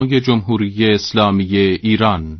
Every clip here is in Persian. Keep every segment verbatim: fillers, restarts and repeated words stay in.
جمهوری اسلامی ایران.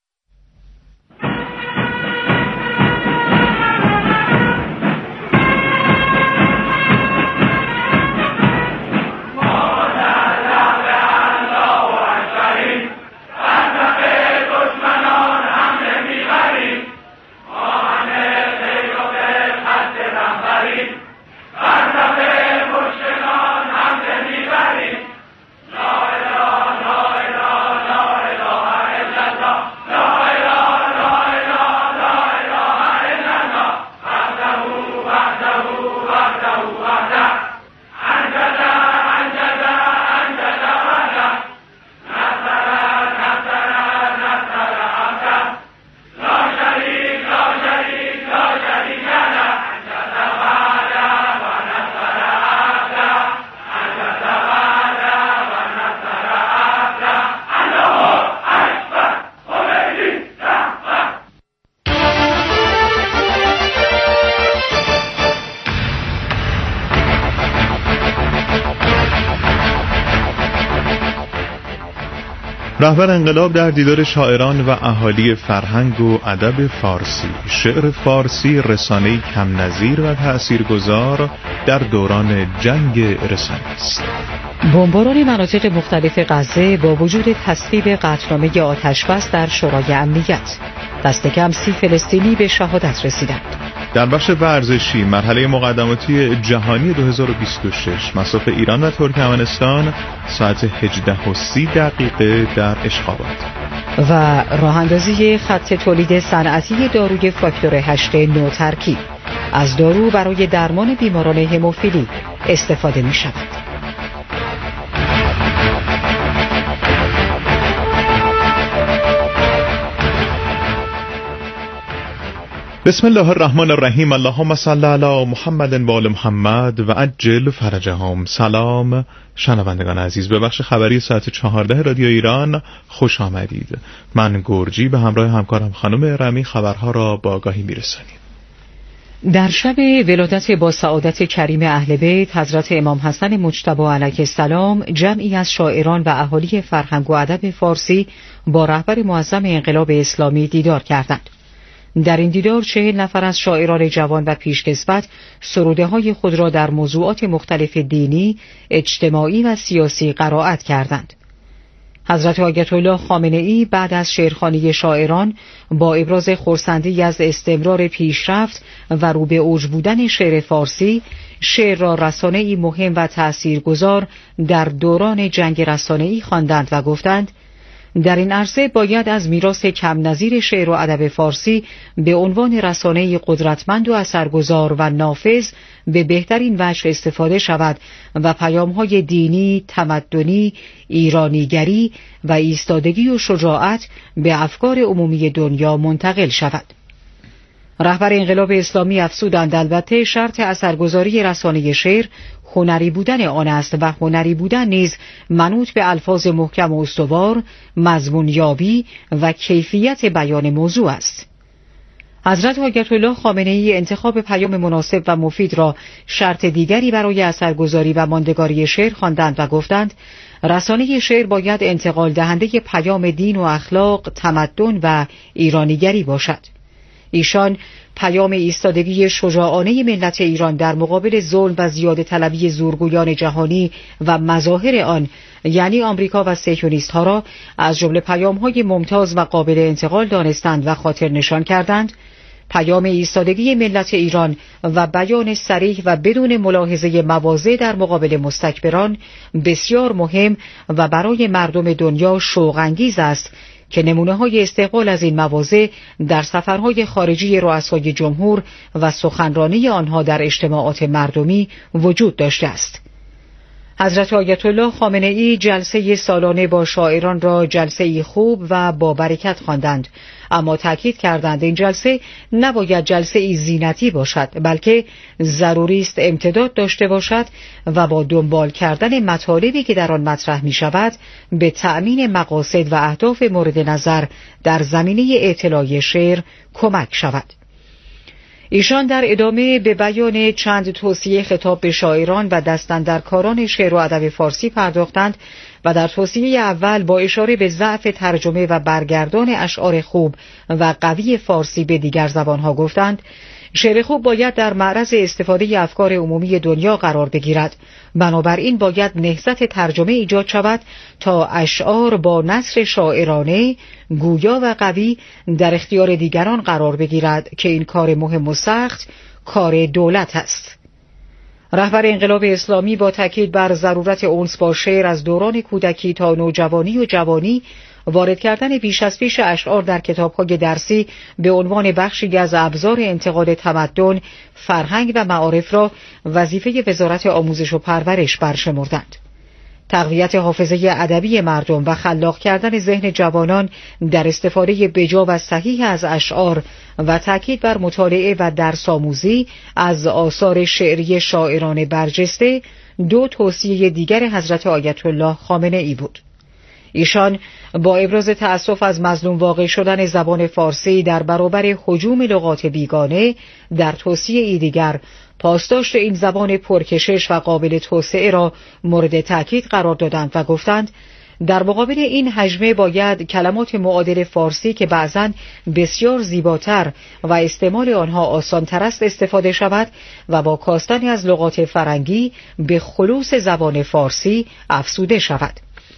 رهبر انقلاب در دیدار شاعران و اهالی فرهنگ و ادب فارسی. شعر فارسی رسانه‌ای کم نظیر و تأثیرگذار در دوران جنگ رسانه است. بمباران مناطق مختلف غزه با وجود تصویب قطعنامه آتشبس در شورای امنیت، دست کم سی فلسطینی به شهادت رسیدند. در بخش ورزشی مرحله مقدماتی جهانی دو هزار و بیست و شش مصاف ایران و ترکمنستان ساعت هجده و سی دقیقه در اشخابات. و راه اندازی خط تولید صنعتی داروی فاکتور هشت نو ترکیب از دارو برای درمان بیماران هموفیلی استفاده می شود. بسم الله الرحمن الرحیم. اللهم صل علی محمد و آل محمد و عجل فرجهم. سلام شنوندگان عزیز، به بخش خبری ساعت چهارده رادیو ایران خوش آمدید. من گرجی به همراه همکارم خانم رمی خبرها را با آگاهی میرسانیم. در شب ولادت با سعادت کریم اهل بیت حضرت امام حسن مجتبی علیه السلام، جمعی از شاعران و اهالی فرهنگ و ادب فارسی با رهبر معظم انقلاب اسلامی دیدار کردند. در این دیدار چهل نفر از شاعران جوان و پیشکسوت سروده های خود را در موضوعات مختلف دینی، اجتماعی و سیاسی قرائت کردند. حضرت آیت الله خامنه ای بعد از شعرخوانی شاعران با ابراز خرسندی از استمرار پیشرفت و رو به اوج بودن شعر فارسی، شعر را رسانه‌ای مهم و تأثیرگذار در دوران جنگ رسانه‌ای خواندند و گفتند در این عرصه باید از میراث کم نظیر شعر و ادب فارسی به عنوان رسانه‌ای قدرتمند و اثرگذار و نافذ به بهترین وجه استفاده شود و پیام‌های دینی، تمدنی، ایرانیگری و ایستادگی و شجاعت به افکار عمومی دنیا منتقل شود. رهبر انقلاب اسلامی افزودند البته شرط اثرگذاری رسانه شعر هنری بودن آن است و هنری بودن نیز منوط به الفاظ محکم و استوار، مضمون یابی و کیفیت بیان موضوع است. حضرت آیت الله خامنه ای انتخاب پیام مناسب و مفید را شرط دیگری برای اثرگذاری و ماندگاری شعر خواندند و گفتند رسانه شعر باید انتقال دهنده پیام دین و اخلاق، تمدن و ایرانیگری باشد. ایشان پیام ایستادگی شجاعانه ملت ایران در مقابل ظلم و زیاده طلبی زورگویان جهانی و مظاهر آن یعنی آمریکا و صهیونیست ها را از جمله پیام های ممتاز و قابل انتقال دانستند و خاطر نشان کردند. پیام ایستادگی ملت ایران و بیان صریح و بدون ملاحظه مواضع در مقابل مستکبران بسیار مهم و برای مردم دنیا شوق انگیز است که نمونه‌های استقبال از این مواضع در سفرهای خارجی رؤسای جمهور و سخنرانی آنها در اجتماعات مردمی وجود داشته است. حضرت آیت الله خامنه ای جلسه سالانه با شاعران را جلسه خوب و با برکت خواندند، اما تأکید کردند این جلسه نباید جلسه ای زینتی باشد، بلکه ضروری است امتداد داشته باشد و با دنبال کردن مطالبی که در آن مطرح می شود به تأمین مقاصد و اهداف مورد نظر در زمینه اطلاع شعر کمک شود. ایشان در ادامه به بیان چند توصیه خطاب به شاعران و دستاندرکاران شعر و ادب فارسی پرداختند و در توصیه اول با اشاره به ضعف ترجمه و برگردان اشعار خوب و قوی فارسی به دیگر زبانها گفتند شعر خوب باید در معرض استفاده افکار عمومی دنیا قرار بگیرد، بنابراین باید نهضت ترجمه ایجاد شود تا اشعار با نثر شاعرانه، گویا و قوی در اختیار دیگران قرار بگیرد که این کار مهم و سخت کار دولت است. رهبر انقلاب اسلامی با تاکید بر ضرورت انس با شعر از دوران کودکی تا نوجوانی و جوانی وارد کردن بیش از پیش اشعار در کتاب‌های درسی به عنوان بخشی از ابزار انتقال تمدن، فرهنگ و معارف را وظیفه وزارت آموزش و پرورش برشمردند. تقویت حافظه ادبی مردم و خلاق کردن ذهن جوانان در استفاده بجا و صحیح از اشعار و تاکید بر مطالعه و درس آموزی از آثار شعری شاعران برجسته دو توصیه دیگر حضرت آیت الله خامنه ای بود. ایشان با ابراز تأسف از مظلوم واقع شدن زبان فارسی در برابر هجوم لغات بیگانه در توصیه ای دیگر پاسداشت این زبان پرکشش و قابل توسعه را مورد تأکید قرار دادند و گفتند در مقابل این هجمه باید کلمات معادل فارسی که بعضاً بسیار زیباتر و استعمال آنها آسان‌تر است استفاده شود و با کاستن از لغات فرنگی به خلوص زبان فارسی افزوده شود.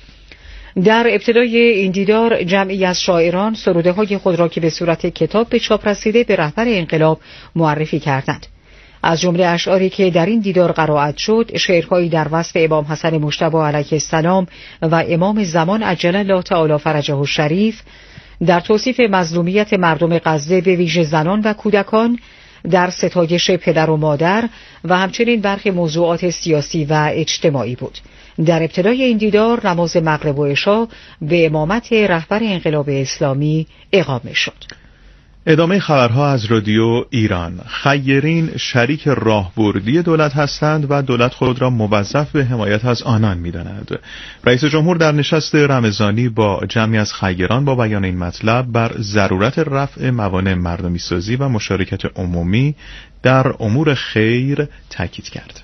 در ابتدای این دیدار جمعی از شاعران سروده های خود را که به صورت کتاب به چاپ رسیده به رهبر انقلاب معرفی کردند. از جمله اشعاری که در این دیدار قرائت شد شعرهایی در وصف امام حسن مجتبی علیه السلام و امام زمان عجل الله تعالی فرجه الشریف، در توصیف مظلومیت مردم غزه به ویژه زنان و کودکان، در ستایش پدر و مادر و همچنین برخی موضوعات سیاسی و اجتماعی بود. در ابتدای این دیدار نماز مغرب و عشا به امامت رهبر انقلاب اسلامی اقامه شد. ادامه خبرها از رادیو ایران. خیرین شریک راهبردی دولت هستند و دولت خود را موظف به حمایت از آنان می‌داند. رئیس جمهور در نشست رمضانی با جمعی از خیران با بیان این مطلب بر ضرورت رفع موانع مردمی سازی و مشارکت عمومی در امور خیر تاکید کرد.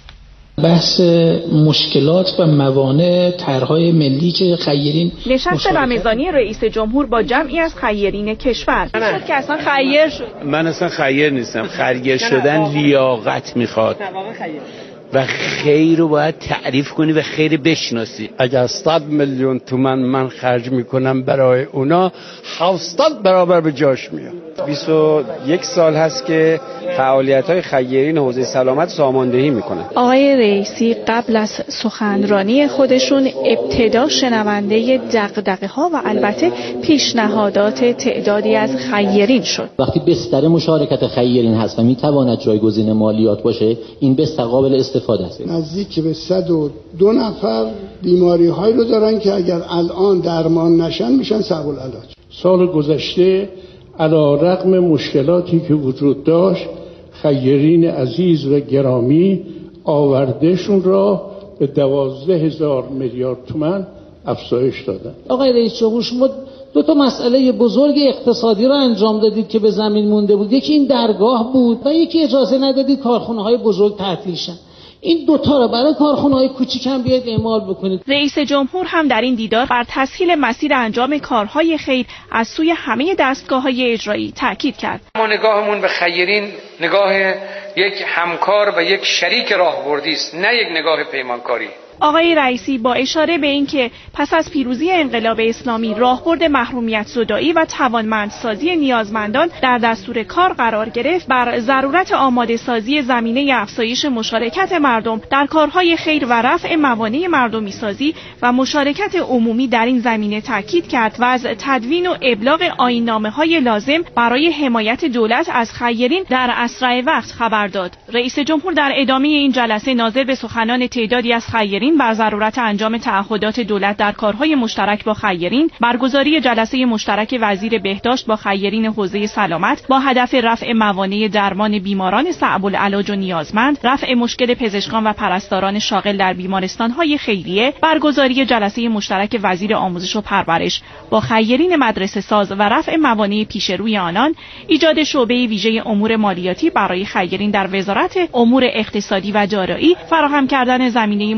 بحث مشکلات و موانع طرح‌های ملی که خیرین نشست رمضانی رئیس جمهور با جمعی از خیرین کشور شد که اصلا خیر شد. من اصلا خیر نیستم. خیر شدن لیاقت میخواد و خیر رو باید تعریف کنی و خیر بشناسی. اگر صد میلیون تومان من خرج میکنم برای اونا هفتصد برابر به جاش میاد. بیست و یک سال هست که فعالیت‌های خیرین حوزه سلامت ساماندهی میکنن. آقای رئیسی قبل از سخنرانی خودشون ابتدا شنونده دغدغه‌ها و البته پیشنهادات تعدادی از خیرین شد. وقتی بستر مشارکت خیرین هست و میتواند جایگزین مالیات باشه، این بستر قابل استفاده است. نزدیک به صد و دو نفر بیماری‌هایی رو دارن که اگر الان درمان نشن میشن صعب العلاج. سال گذشته علی رغم مشکلاتی که وجود داشت خیرین عزیز و گرامی آوردهشون را به دوازده هزار میلیارد تومان افزایش دادن. آقای رئیس جمهور شما دو تا مسئله بزرگ اقتصادی را انجام دادید که به زمین مونده بود. یکی این درگاه بود و یکی اجازه ندادید کارخانه‌های بزرگ تعطیل شن. این دوتا را برای کارخانه‌های کوچیک هم بیاید اعمال بکنید. رئیس جمهور هم در این دیدار بر تسهیل مسیر انجام کارهای خیر از سوی همه دستگاه‌های اجرایی تاکید کرد. ما نگاهمون به خیرین نگاه یک همکار و یک شریک راهبردی است، نه یک نگاه پیمانکاری. آقای رئیسی با اشاره به اینکه پس از پیروزی انقلاب اسلامی راهبرد محرومیت زدایی و توانمندسازی نیازمندان در دستور کار قرار گرفت، بر ضرورت آماده سازی زمینه افزایش مشارکت مردم در کارهای خیر و رفع موانع مردمی سازی و مشارکت عمومی در این زمینه تاکید کرد و از تدوین و ابلاغ آیین‌نامه‌های لازم برای حمایت دولت از خیرین در اسرع وقت خبر داد. رئیس جمهور در ادامه این جلسه ناظر به سخنان تعدادی از خیرین بر ضرورت انجام تعهدات دولت در کارهای مشترک با خیرین، برگزاری جلسه مشترک وزیر بهداشت با خیرین حوزه سلامت با هدف رفع موانع درمان بیماران صعب العلاج و نیازمند، رفع مشکل پزشکان و پرستاران شاغل در بیمارستان‌های خیریه، برگزاری جلسه مشترک وزیر آموزش و پرورش با خیرین مدرسه ساز و رفع موانع پیش روی آنان، ایجاد شعبه ویژه امور مالیاتی برای خیرین در وزارت امور اقتصادی و دارایی، فراهم کردن زمینه مشارکت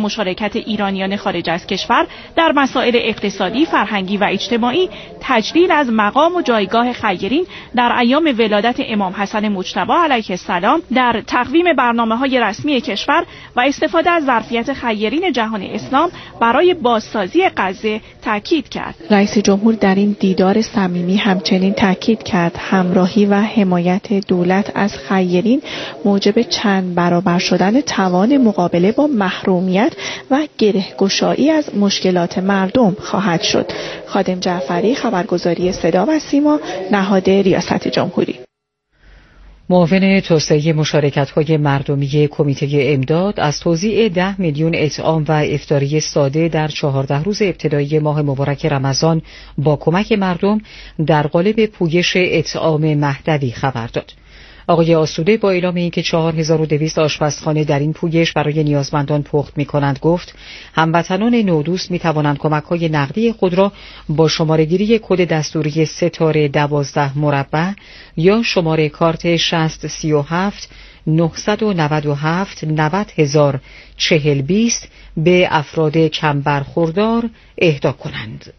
مشارکت ایرانیان خارج از کشور در مسائل اقتصادی، فرهنگی و اجتماعی، تجلیل از مقام و جایگاه خیرین در ایام ولادت امام حسن مجتبی علیه السلام در تقویم برنامه‌های رسمی کشور و استفاده از ظرفیت خیرین جهان اسلام برای بازسازی غزه تاکید کرد. رئیس جمهور در این دیدار صمیمی همچنین تاکید کرد همراهی و حمایت دولت از خیرین موجب چند برابر شدن توان مقابله با محرومیت و گره‌گشایی از مشکلات مردم خواهد شد. خادم جعفری، خبرگزاری صدا و سیما، نهاد ریاست جمهوری. معاون توسعه مشارکت‌های مردمی کمیته امداد از توزیع ده میلیون اطعام و افطاری ساده در چهارده روز ابتدایی ماه مبارک رمضان با کمک مردم در قالب پویش اطعام مهدوی خبر داد. آقای آسوده با اعلام اینکه چهار هزار و دویست آشپزخانه در این پویش برای نیازمندان پخت می‌کنند گفت هموطنان نودوست می‌توانند کمک‌های نقدی خود را با شماره‌گیری کد دستوری ستاره دوازده مربع یا شماره کارت شصت سی و هفت نهصد و نود و هفت نود هزار چهل بیست به افراد کم برخوردار اهدا کنند.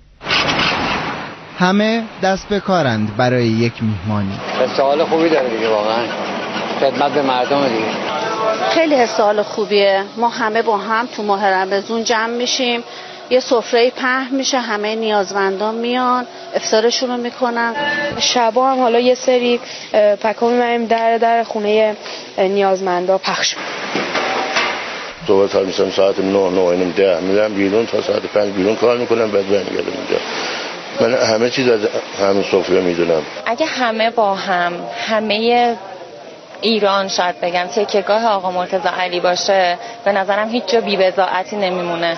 همه دست به کارند برای یک میهمانی. حسال خوبی داره دیگه، واقعا خدمت به مردم دیگه. خیلی حسال خوبیه. ما همه با هم تو ماه رمضان جمع میشیم، یه سفره پهن میشه، همه نیازمندان میان افطارشون رو میکنن. شبا هم حالا یه سری پکا میبریم در در خونه نیازمندا پخش میکنیم. صبح تا میشم ساعت نه نه اینم ده میرم بیرون تا ساعت پنج بیرون کار میکنم، بعد برمیگردم اینجا. من همه چیز از همین سفره میدونم. اگه همه با هم، همه ایران شاید بگم تکیهگاه آقا مرتضی علی باشه، به نظرم هیچ جا بی‌بضاعتی نمیمونه.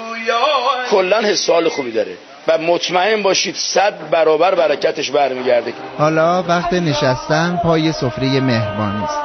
کلا حسال خوبی داره و مطمئن باشید صد برابر برکتش برمیگرده. حالا وقت نشستن پای سفره مهربانی است.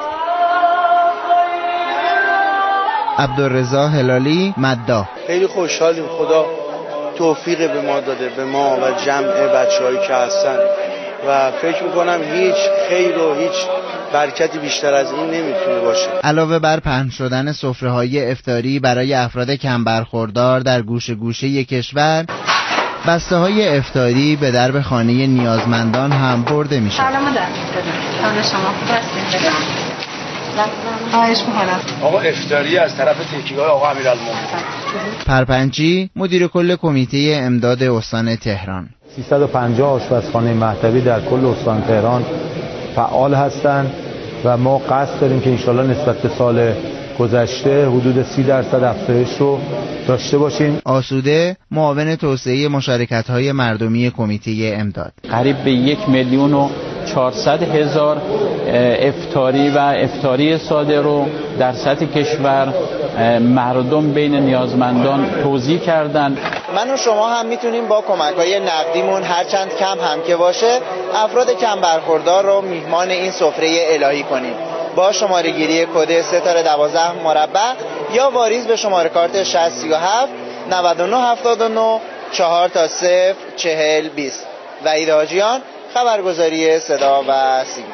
عبدالرضا هلالی، مداح. خیلی خوشحالیم، خدا توفیق به ما داده، به ما و جمع بچه‌هایی که هستن و فکر میکنم هیچ خیر و هیچ برکتی بیشتر از این نمیتونه باشه. علاوه بر پهن شدن سفره‌های افطاری برای افراد کم برخوردار در گوشه گوشه کشور، بسته‌های افطاری به درب خانه نیازمندان هم برده میشه. سلام مادر. سلام شما خوب هستین؟ خواهش می‌کنم. آقا افطاری از طرف تکیهگاه آقا امیرالمومنین. پرپنچی، مدیر کل کمیته امداد استان تهران. سیصد و پنجاه آشپزخانه مهدوی در کل استان تهران فعال هستند و ما قصد داریم که انشالله نسبت به سال گذشته حدود سی درصد افزایش رو داشته باشیم. آسوده، معاون توسعه مشارکت‌های مردمی کمیته امداد. قریب به یک میلیون و چهارصد هزار افطاری و افطاری ساده رو در سطح کشور مردم بین نیازمندان توزیع کردن. من و شما هم میتونیم با کمک‌های نقدیمون هرچند کم هم که باشه افراد کم برخوردار رو میهمان این سفره الهی کنیم با شماره گیری کد ستاره دوازده مربع یا واریز به شماره کارت شصت سی و هفت نود و نه هفتاد و نه چهار تا صفر چهل بیست. وحید حاجیان، خبرگزاری صدا و سیما.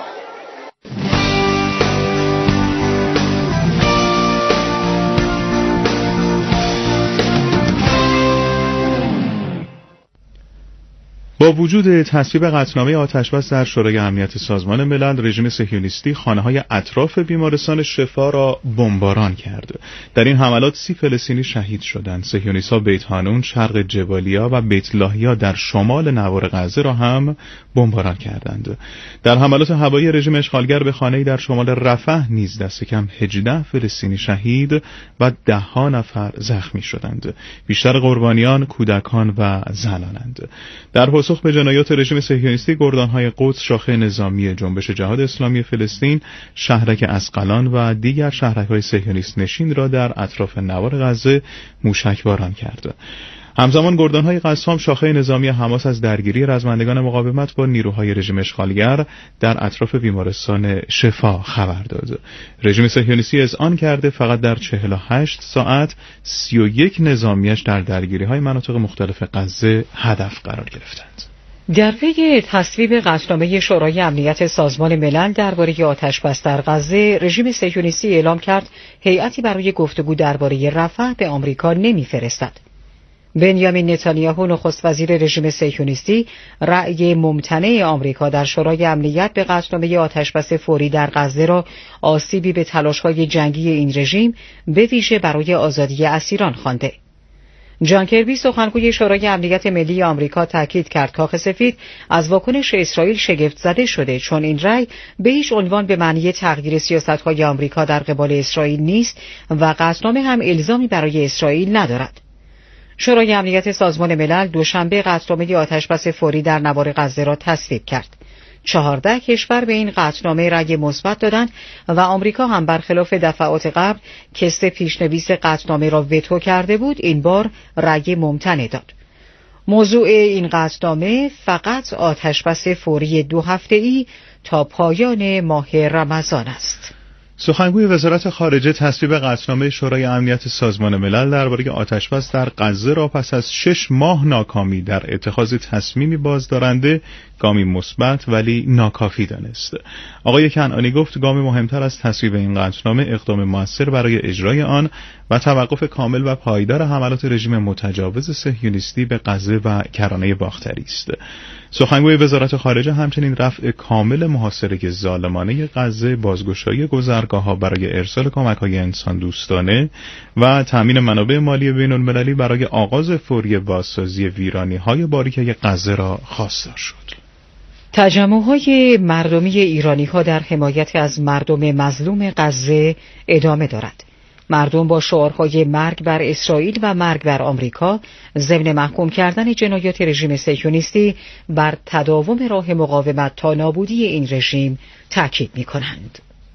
با وجود تصویب قطعنامه آتش‌بس در شورای امنیت سازمان ملل، رژیم صهیونیستی خانه‌های اطراف بیمارستان شفا را بمباران کرد. در این حملات سی فلسطینی شهید شدند. صهیونیست‌ها بیت حانون، شرق جبالیا و بیت لاهیا در شمال نوار غزه را هم بمباران کردند. در حملات هوایی رژیم اشغالگر به خانه‌ای در شمال رفح نیز دست کم هجده فلسطینی شهید و ده ها نفر زخمی شدند. بیشتر قربانیان کودکان و زنانند. در پاسخ به جنایات رژیم صهیونیستی، گردانهای قدس، شاخه نظامی جنبش جهاد اسلامی فلسطین، شهرک اسقلان و دیگر شهرک‌های صهیونیست نشین را در اطراف نوار غزه موشکباران کرد. همزمان گردانهای قسام، شاخه نظامی حماس، از درگیری رزمندگان مقاومت با نیروهای رژیم اشغالگر در اطراف بیمارستان شفا خبر داد. رژیم صهیونیستی اذعان کرده فقط در چهل و هشت ساعت سی و یک نظامیش در درگیری‌های مناطق مختلف غزه هدف قرار گرفتند. در پی تصویب قطعنامه شورای امنیت سازمان ملل درباره آتش‌بس در غزه، رژیم صهیونیستی اعلام کرد هیئتی برای گفتگو درباره رفح به آمریکا نمی‌فرستد. بنیامین نتانیاهو نخست وزیر رژیم صهیونیستی رأی ممتنع آمریکا در شورای امنیت به قطعنامه آتش‌بس فوری در غزه را آسیبی به تلاش‌های جنگی این رژیم به ویژه برای آزادی اسیران خوانده. جان کربی سخنگوی شورای امنیت ملی آمریکا تاکید کرد کاخ سفید از واکنش اسرائیل شگفت زده شده، چون این رأی به هیچ عنوان به معنی تغییر سیاست‌های آمریکا در قبال اسرائیل نیست و قطعنامه هم الزامی برای اسرائیل ندارد. شورای امنیت سازمان ملل دوشنبه قطعنامه آتش‌بس فوری در نوار غزه را تصویب کرد. چهارده کشور به این قطعنامه رأی مثبت دادند و آمریکا هم برخلاف دفعات قبل که سه پیشنویس قطعنامه را وتو کرده بود، این بار رأی ممتنع داد. موضوع این قطعنامه فقط آتش‌بس فوری دو هفته‌ای تا پایان ماه رمضان است. سخنگوی وزارت خارجه تصویب قطعنامه شورای امنیت سازمان ملل درباره آتش‌بس در غزه را پس از شش ماه ناکامی در اتخاذ تصمیمی بازدارنده گامی مثبت ولی ناکافی دانست. آقای کنعانی گفت گام مهمتر از تصویب این قطعنامه اقدام موثر برای اجرای آن و توقف کامل و پایدار حملات رژیم متجاوز صهیونیستی به غزه و کرانه باختری است. سخنگوی وزارت خارجه همچنین رفع کامل محاصره ظالمانه غزه، بازگشایی گذرگاه‌ها برای ارسال کمک‌های انسان دوستانه و تامین منابع مالی بین‌المللی برای آغاز فوری بازسازی ویرانی‌های باریکه غزه را خواستار شد. تجمع‌های مردمی ایرانی‌ها در حمایت از مردم مظلوم غزه ادامه دارد. مردم با شعارهای مرگ بر اسرائیل و مرگ بر آمریکا ضمن محکوم کردن جنایات رژیم صهیونیستی بر تداوم راه مقاومت تا نابودی این رژیم تاکید می‌کنند.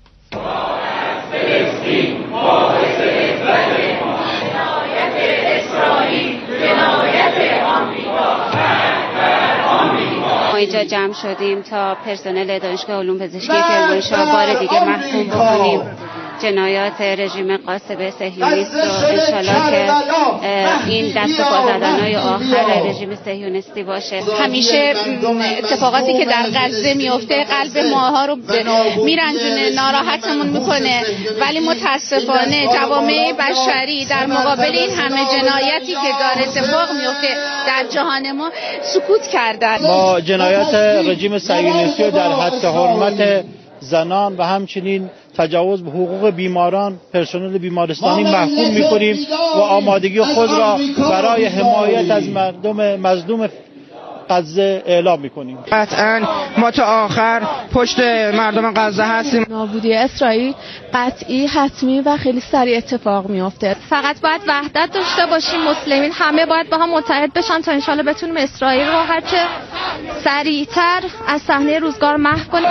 ما اینجا جمع شدیم تا پرسنل دانشگاه علوم پزشکی کرمانشاه بار دیگه محکوم بکنیم جنایات رژیم غاصب صهیونیست رو، انشالله که این دست پا زدن‌های آخر رژیم صهیونیستی باشه. همیشه اتفاقاتی که در غزه میفته قلب ماها رو میرنجونه، ناراحتمون میکنه، ولی متاسفانه جوامع بشری در مقابل این همه جنایتی که داره اتفاق میفته در جهان ما سکوت کردن. ما جنایات رژیم صهیونیستی در حد حرمت زنان و همچنین تجاوز به حقوق بیماران، پرسنل بیمارستانی محکوم می‌کنیم و آمادگی خود را برای حمایت از مردم مظلوم غزه اعلام می‌کنیم. قطعاً ما تا آخر پشت مردم غزه هستیم. نابودی اسرائیل قطعی، حتمی و خیلی سریع اتفاق میفته. فقط باید وحدت داشته باشیم، مسلمین همه باید با هم متحد بشن تا انشالله بتونیم اسرائیل رو هرچه سریعتر از صحنه روزگار محو کنیم.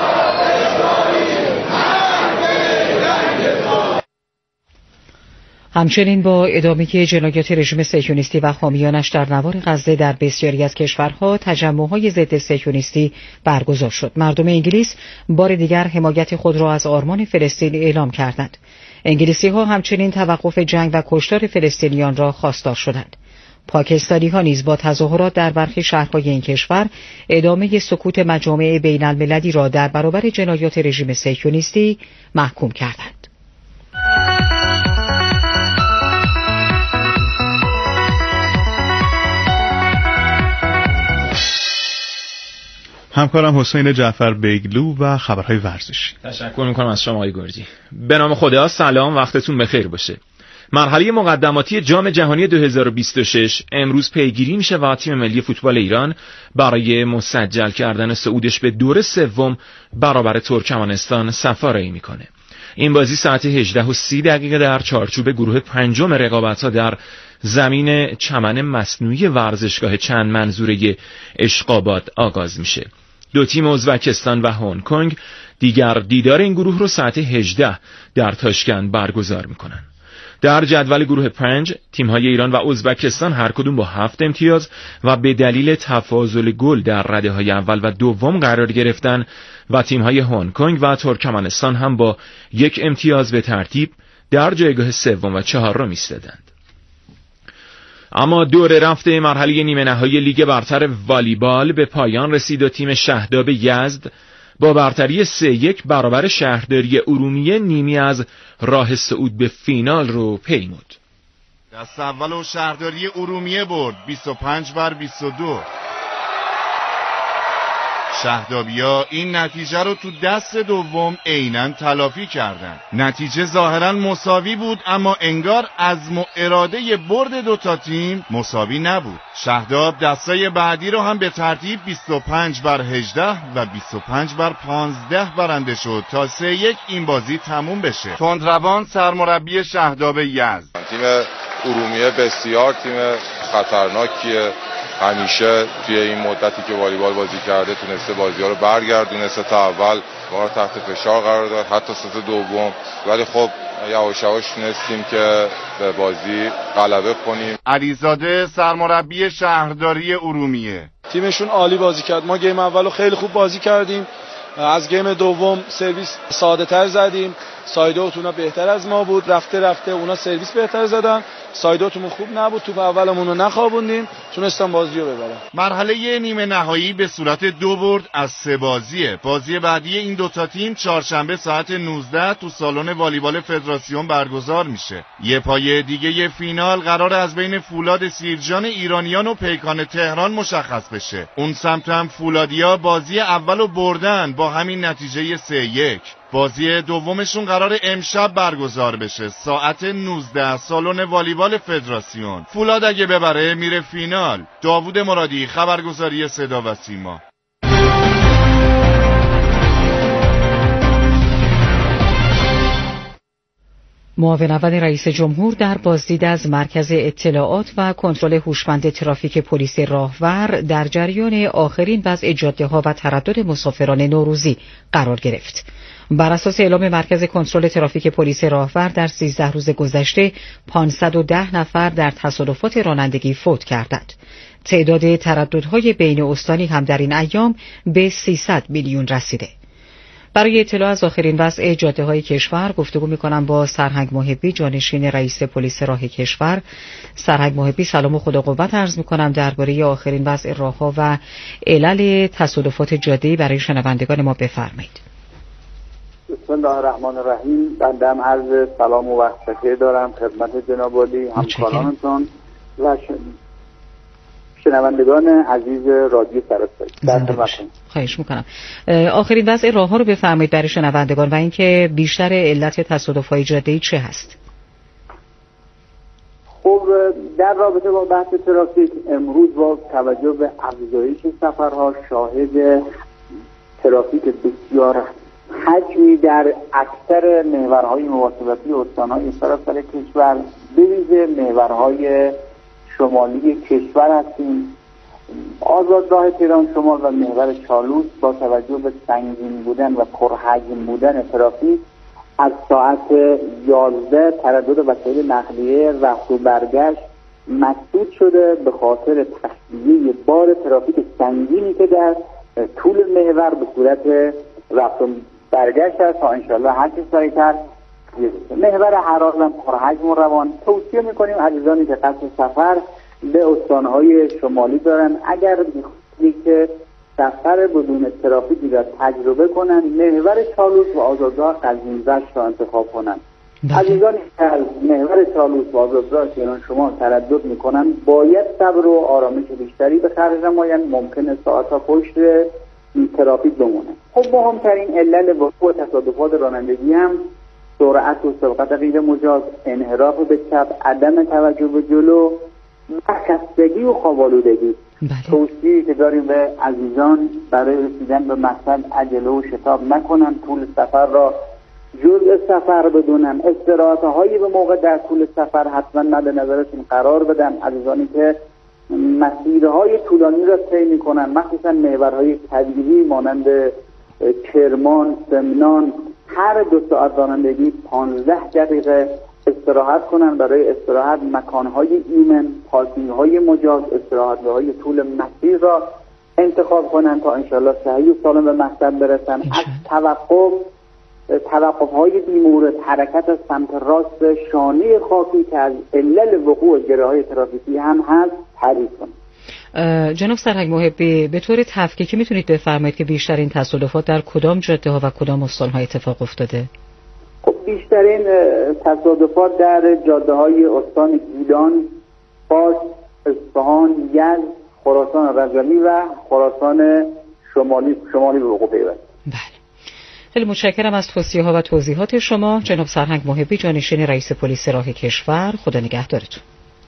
همچنین با ادامه جنایات رژیم صهیونیستی و حامیانش در نوار غزه در بسیاری از کشورها تجمع‌های ضد صهیونیستی برگزار شد. مردم انگلیس بار دیگر حمایت خود را از آرمان فلسطین اعلام کردند. انگلیسی‌ها همچنین توقف جنگ و کشتار فلسطینیان را خواستار شدند. پاکستانی‌ها نیز با تظاهرات در برخی شهرهای این کشور ادامه سکوت مجامع بین‌المللی را در برابر جنایات رژیم صهیونیستی محکوم کردند. همکارم حسین جعفر بیگلو و خبرهای ورزشی. تشکر میکنم از شما آقای گرجی. به نام خدا، سلام، وقتتون بخیر باشه. مرحله مقدماتی جام جهانی دو هزار و بیست و شش امروز پیگیری میشه و تیم ملی فوتبال ایران برای مسجل کردن صعودش به دور سوم برابر ترکمنستان سفارایی میکنه. این بازی ساعت هجده و سی دقیقه در چارچوب گروه پنجم رقابت‌ها در زمین چمن مصنوعی ورزشگاه چند منظوره اشقاباد آغاز میشه. دو تیم ازبکستان و هنگ کنگ دیگر دیدار این گروه رو ساعت هجده در تاشکند برگزار میکنن. در جدول گروه پنج تیم‌های ایران و ازبکستان هر کدوم با هفت امتیاز و به دلیل تفاضل گل در رده‌های اول و دوم قرار گرفتن و تیم‌های هنگ کنگ و ترکمنستان هم با یک امتیاز به ترتیب در جایگاه سوم و چهارم ایستادند. اما دور رفته مرحله نیمه نهایی لیگ برتر والیبال به پایان رسید و تیم شهداب یزد با برتری سه یک برابر شهرداری ارومیه نیمی از راه صعود به فینال رو پیمود. دست اول و شهرداری ارومیه برد بیست و پنج بر بیست و دو. شهدابیا این نتیجه رو تو دست دوم عیناً تلافی کردن. نتیجه ظاهراً مساوی بود، اما انگار عزم و اراده برد دوتا تیم مساوی نبود. شهداب دستای بعدی رو هم به ترتیب بیست و پنج بر هجده و بیست و پنج بر پانزده برنده شد تا سه یک این بازی تموم بشه. تندروان سرمربی شهداب یزد: تیم ارومیه بسیار تیم خطرناکیه، همیشه توی این مدتی که والیبال بازی کرده تونسته بازی‌ها رو برگردونه. ست اول ما رو تحت فشار قرار داد، حتی ست دوم، ولی خب یواش یواش تونستیم که به بازی غلبه کنیم. علیزاده سرمربی شهرداری ارومیه: تیمشون عالی بازی کرد. ما گیم اولو خیلی خوب بازی کردیم، از گیم دوم سرویس ساده تر زدیم، سایدوت اونا بهتر از ما بود، رفته رفته اونا سرویس بهتر زدن، سایدوتمون خوب نبود، توپ اولمون رو نخوابوندیم، تونستم بازی رو ببرم. مرحله نیمه نهایی به صورت دو برد از سه بازیه. بازی بعدی این دوتا تیم چهارشنبه ساعت نوزده تو سالن والیبال فدراسیون برگزار میشه. یه پای دیگه فینال قرار از بین فولاد سیرجان ایرانیان و پیکان تهران مشخص بشه. اون سمت هم فولادیا بازی اولو بردن با همین نتیجه سه یک. بازی دومشون قرار امشب برگزار بشه ساعت نوزده سالن والیبال فدراسیون. فولاد اگه ببره میره فینال. داوود مرادی، خبرگزاری صدا و سیما. معاون اول رئیس جمهور در بازدید از مرکز اطلاعات و کنترل هوشمند ترافیک پلیس راهور در جریان آخرین وضع جاده‌ها و تردد مسافران نوروزی قرار گرفت. بر اساس اعلام مرکز کنترل ترافیک پلیس راهور در سیزده روز گذشته پانصد و ده نفر در تصادفات رانندگی فوت کردند. تعداد ترددهای بین استانی هم در این ایام به سیصد میلیون رسیده. برای اطلاع از آخرین وضع جاده‌های کشور گفتگو می‌کنم با سرهنگ محبی، جانشین رئیس پلیس راه کشور. سرهنگ محبی، سلام و خدا قوت عرض می‌کنم. درباره آخرین وضع راه‌ها و علل تصادفات جاده‌ای برای شنوندگان ما بفرمایید. بسم الله الرحمن الرحیم. بنده هم عرض سلام و وقت بخیر دارم خدمت جناب عالی، همکارانتون و شنوندگان عزیز رادیو سراسری. در خدمتتون. خواهش میکنم. آخرین وضع راه‌ها رو بفرمایید برای شنوندگان و اینکه بیشتر علت تصادف‌های جاده‌ای چه هست؟ خب در رابطه با بحث ترافیک امروز با توجه به افزایش سفرها شاهد ترافیک بسیار حجمی در اکثر محورهای مواصلاتی استان‌های سراسر کشور به ویژه محورهای شمالی کشور هستیم. آزادراه تهران شمال و محور چالوس با توجه به سنگین بودن و پرحجم بودن ترافیک از ساعت یازده تردد وسایل نقلیه رفت و برگشت مسدود شده به خاطر تخلیه بار ترافیک سنگینی که در طول محور به صورت رفت و برگشت است تا انشالله هر چیز سریع‌تر. محور هرات هم پرحجم و روان. توصیه میکنیم عزیزانی که قصد سفر به استانهای شمالی دارن اگر میخواهید که سفر بدون ترافیکی را تجربه کنن محور چالوس و آزادراه قزوین‌زشت را انتخاب کنن. عزیزانی که از محور چالوس و آزادراه تهران شمال تردد میکنن باید صبر و آرامش بیشتری به خرج نمایند. ممکنه ساعت‌ها پشت ترافیک بمونه. خب مهمترین علل وقوع تصادفات رانندگی هم سرعت و سبقت غیر مجاز، انحراف به چپ، عدم توجه به جلو، خستگی و خواب‌آلودگی. توصیه‌ای که داریم به عزیزان برای رسیدن به مقصد عجله و شتاب نکنن، طول سفر را جزء سفر بدونن، استراحت‌هایی به موقع در طول سفر حتما مد نظرشون قرار بدن. عزیزانی که مسیرهای طولانی را طی می‌کنن مخصوصا محورهای طبیعی مانند کرمان، سمنان، هر دو ساعت رانندگی پانزده دقیقه استراحت کنن. برای استراحت مکانهای ایمن، پارکینگ‌های مجاز، استراحتگاه‌های طول مسیر را انتخاب کنن تا انشالله صحیح و سالم به مقصد برسن. از توقف توقف‌های بی‌مورد، حرکت از سمت راست شانه خاکی که از علل وقوع گره‌های ترافیکی هم هست تعریف کنید. جناب سرهنگ محبی، به طور تفکیکی میتونید بفرمایید که بیشترین تصادفات در کدام جاده ها و کدام استان‌ها اتفاق افتاده؟ خب بیشترین تصادفات در جاده های استان گیلان، فارس، اصفهان، یزد، خراسان رجایی و خراسان شمالی شمالی به وقوع پیوست. بله. خیلی متشکرم از توصیه‌ها و توضیحات شما جناب سرهنگ محبی، جانشین رئیس پلیس راه کشور. خدا نگهدارتون.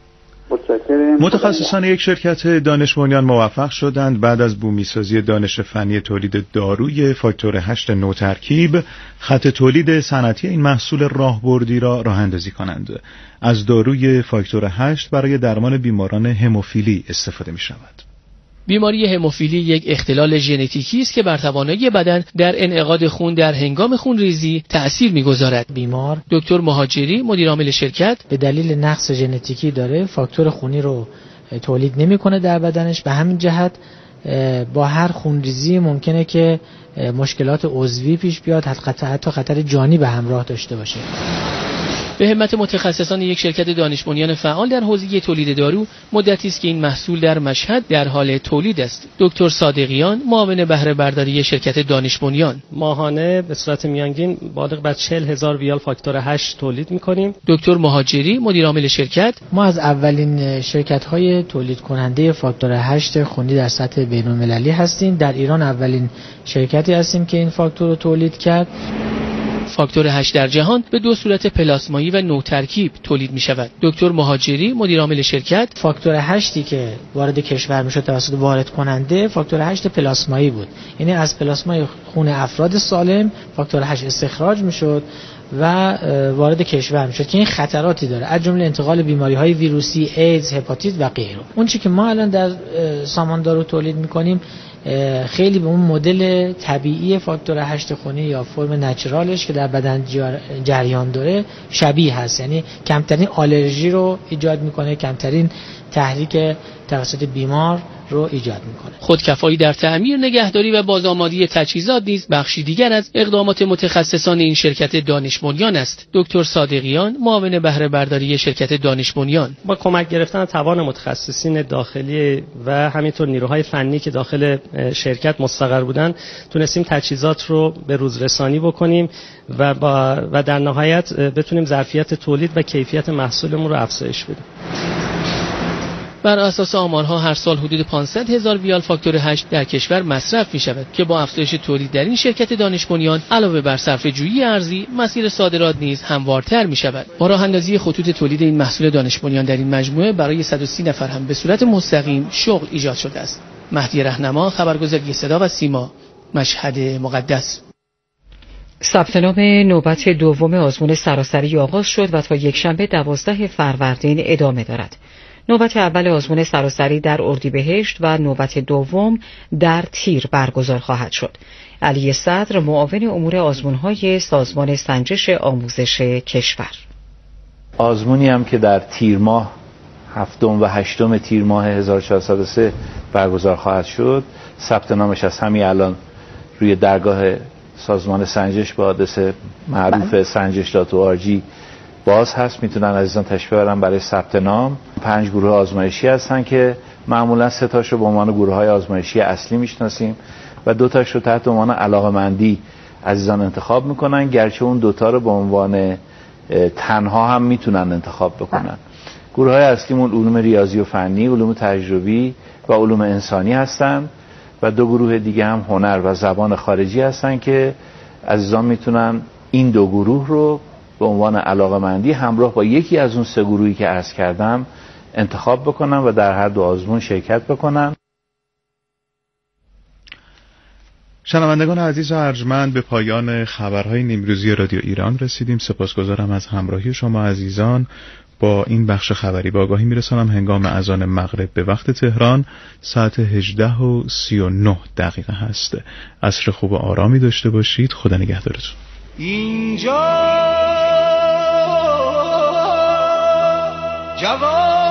متخصصان یک شرکت دانش بنیان موفق شدند بعد از بومیسازی دانش فنی تولید داروی فاکتور هشت نوترکیب خط تولید صنعتی این محصول راهبردی را راه اندازی کنند. از داروی فاکتور هشت برای درمان بیماران هموفیلی استفاده می شود. بیماری هموفیلی یک اختلال ژنتیکی است که بر توانایی بدن در انعقاد خون در هنگام خونریزی تأثیر می‌گذارد. بیمار دکتر مهاجری مدیر عامل شرکت به دلیل نقص ژنتیکی داره فاکتور خونی رو تولید نمی‌کنه در بدنش، به همین جهت با هر خونریزی ممکنه که مشکلات عضوی پیش بیاد، حتی خطر جانی به همراه داشته باشه. به همت متخصصان یک شرکت دانش بنیان فعال در حوزه تولید دارو مدتی است که این محصول در مشهد در حال تولید است. دکتر صادقیان معاون بهره برداری شرکت دانش بنیان: ماهانه به صورت میانگین بالغ بر چهل هزار ویال فاکتور هشت تولید می‌کنیم. دکتر مهاجری مدیر عامل شرکت: ما از اولین شرکت‌های تولید کننده فاکتور هشت خونی در سطح بین‌المللی هستیم. در ایران اولین شرکتی هستیم که این فاکتور رو تولید کرد. فاکتور هشت در جهان به دو صورت پلاسمایی و نوترکیب تولید می شود. دکتر مهاجری مدیر عامل شرکت: فاکتور هشتی که وارد کشور می شد توسط وارد کننده فاکتور هشت پلاسمایی بود، یعنی از پلاسمای خون افراد سالم فاکتور هشت استخراج می شد و وارد کشور می شد که این خطراتی داره، از جمله انتقال بیماری های ویروسی، ایدز، هپاتیت و غیره. اون چیزی که ما الان در سامان دارو تولید می کنیم خیلی به اون مدل طبیعی فاکتور هشت خونی یا فرم نچرالش که در بدن جریان داره شبیه هست، یعنی کمترین آلرژی رو ایجاد میکنه، کمترین تحریک توسط بیمار رو ایجاد میکنه. خودکفایی در تعمیر، نگهداری و بازآمادی تجهیزات نیز بخشی دیگر از اقدامات متخصصان این شرکت دانش بنیان است. دکتر صادقیان معاون بهره برداری شرکت دانش بنیان: با کمک گرفتن توان متخصصین داخلی و همینطور نیروهای فنی که داخل شرکت مستقر بودن تونستیم تجهیزات رو به روز رسانی بکنیم و با و در نهایت بتونیم ظرفیت تولید و کیفیت محصولمون رو افزایش بدیم. بر اساس آمارها هر سال حدود پانصد هزار ویال فاکتور هشت در کشور مصرف می شود که با افزایش تولید در این شرکت دانش بنیان علاوه بر صرفه جویی ارزی، مسیر صادرات نیز هموارتر می شود. با راه اندازی خطوط تولید این محصول دانش بنیان در این مجموعه برای صد و سی نفر هم به صورت مستقیم شغل ایجاد شده است. مهدی رهنما، خبرگزاری صدا و سیما، مشهد مقدس. ثبت نام نوبت دوم آزمون سراسری آغاز شد و تا یکشنبه دوازده فروردین ادامه دارد. نوبت اول آزمون سراسری در اردیبهشت و نوبت دوم در تیر برگزار خواهد شد. علی صدر معاون امور آزمون‌های سازمان سنجش آموزش کشور: آزمونی هم که در تیر ماه هفتم و هشتم تیر ماه هزار و چهارصد و سه برگزار خواهد شد. ثبت نامش از همین الان روی درگاه سازمان سنجش به آدرس معروف سنجش دات او آر جی باز هست. میتونن عزیزان تشریف ببرن برای ثبت نام. پنج گروه آزمایشی هستن که معمولا سه تاش رو به عنوان گروه های آزمایشی اصلی میشناسیم و دو تاش رو تحت عنوان علاقه‌مندی عزیزان انتخاب میکنن، گرچه اون دوتا رو به عنوان تنها هم میتونن انتخاب بکنن. گروه های اصلیمون علوم ریاضی و فنی، علوم تجربی و علوم انسانی هستن و دو گروه دیگه هم هنر و زبان خارجی هستن که عزیزان میتونن این دو گروه رو به عنوان علاقه‌مندی همراه با یکی از اون سه گروهی که عرض کردم انتخاب بکنن و در هر دو آزمون شرکت بکنن. شنوندگان عزیز و ارجمند، به پایان خبرهای نیمروزی رادیو ایران رسیدیم. سپاسگزارم از همراهی شما عزیزان با این بخش خبری. با آگاهی میرسانم هنگام اذان مغرب به وقت تهران ساعت هجده و سی و نه دقیقه هست. عصر خوب و آرامی داشته باشید. خدا نگهدارتون. اینجا جوان